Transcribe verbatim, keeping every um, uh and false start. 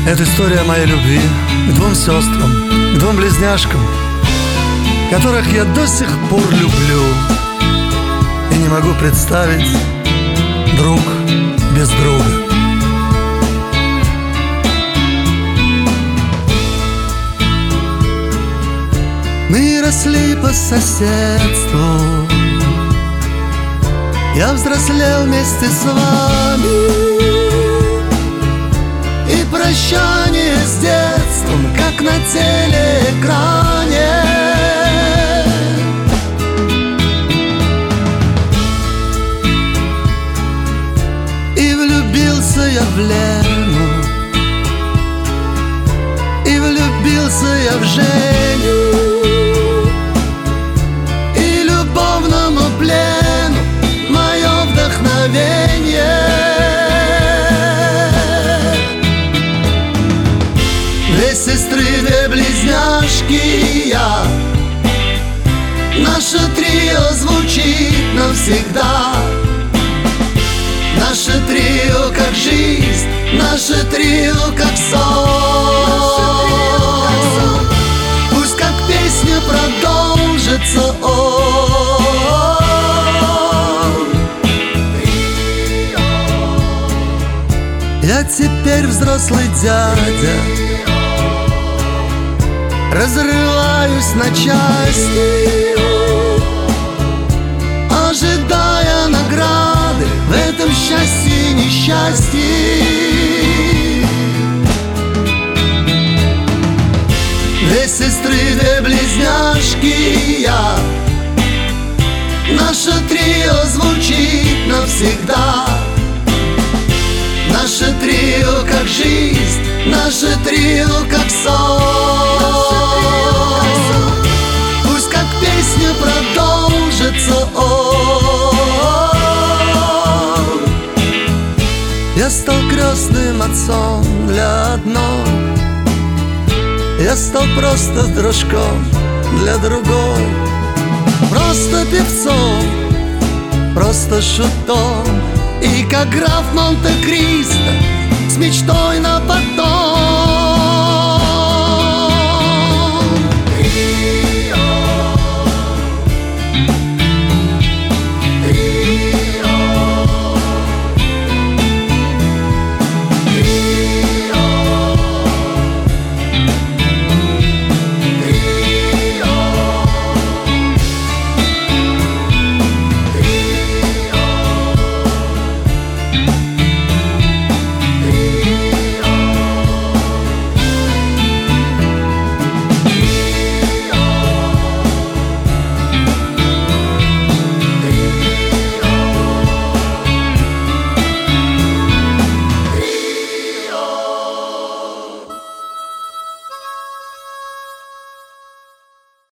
Это история моей любви к двум сестрам, к двум близняшкам, которых я до сих пор люблю и не могу представить друг без друга. Мы росли по соседству, я взрослел вместе с вами, и прощание с детством, как на телеэкране. И влюбился я в Лену, и влюбился я в Женю, и любовному плену мое вдохновение. Две сестры, две близняшки, я. Наше трио звучит навсегда. Наше трио как жизнь, наше трио как сон. Пусть как песня продолжится он. Я теперь взрослый дядя, разрываюсь на части, ожидая награды в этом счастье и несчастье. Две сестры, две близняшки, я. Наше трио звучит навсегда. Наше трио как жизнь, наше трио как сон. Пусть как песня продолжится он. Я стал крестным отцом для одной, я стал просто дружком для другой, просто певцом, просто шутом, и как граф Монте-Кристо с мечтой на потом. Trio.